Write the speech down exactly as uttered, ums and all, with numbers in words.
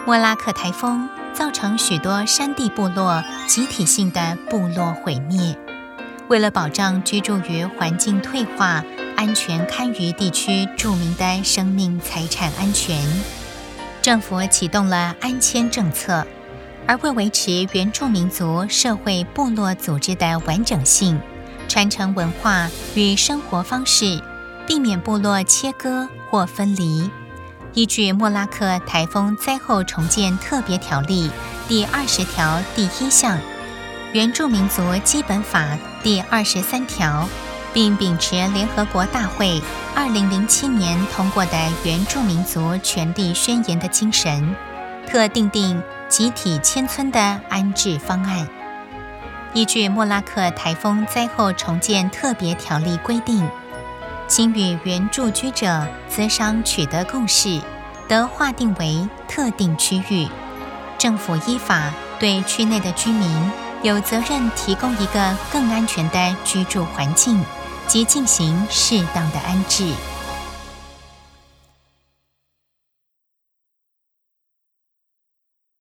莫拉克台风造成许多山地部落集体性的部落毁灭。为了保障居住于环境退化、安全堪虞地区住民的生命财产安全，政府启动了安迁政策。而为维持原住民族社会部落组织的完整性、传承文化与生活方式，避免部落切割或分离，依据莫拉克台风灾后重建特别条例第二十条第一项、原住民族基本法第二十三条，并秉持联合国大会二零零七年通过的原住民族权利宣言的精神，特订定集体迁村的安置方案。依据莫拉克台风灾后重建特别条例规定，经与原住居者咨商取得共识，得划定为特定区域。政府依法对区内的居民有责任提供一个更安全的居住环境及进行适当的安置。